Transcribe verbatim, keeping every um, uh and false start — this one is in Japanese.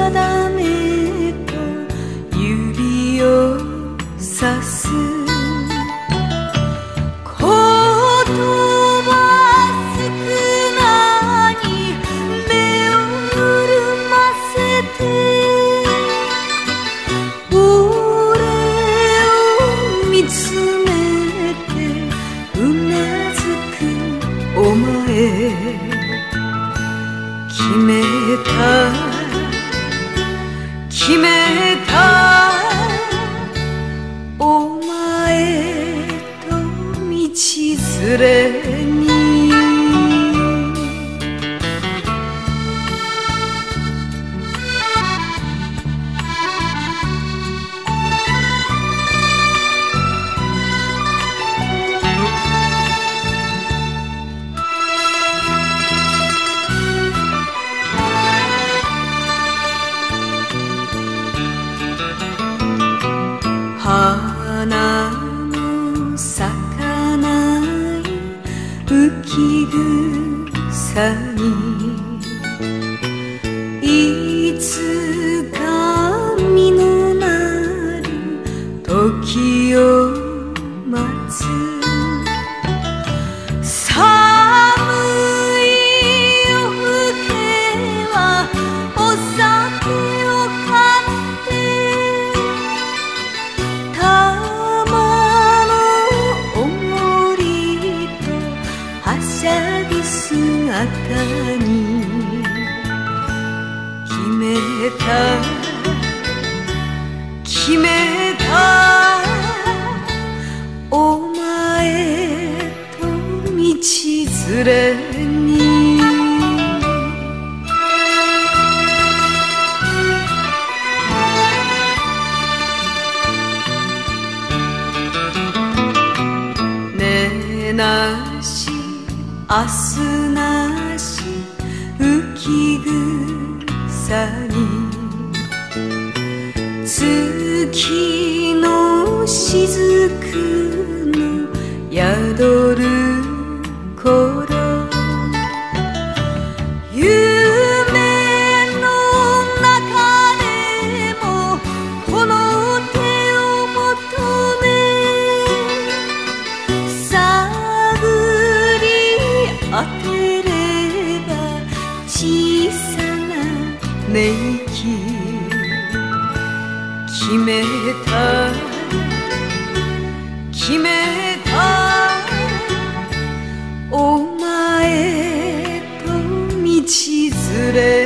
定めと指をさす言葉少なに目を潤ませて俺を見つめてうなずくお前決めた決めたお前と道連れに花も咲かない浮き草にいつか実のなる時を待つ寒い夜更けはお酒を買って玉のおもりとはしゃぐ姿に決めた決めたお前と道連れにねなし明日なし浮き草に月の雫の宿る頃夢の中でもこの手を求め探り当てれば小さな寝息決めた決めたお前と道連れ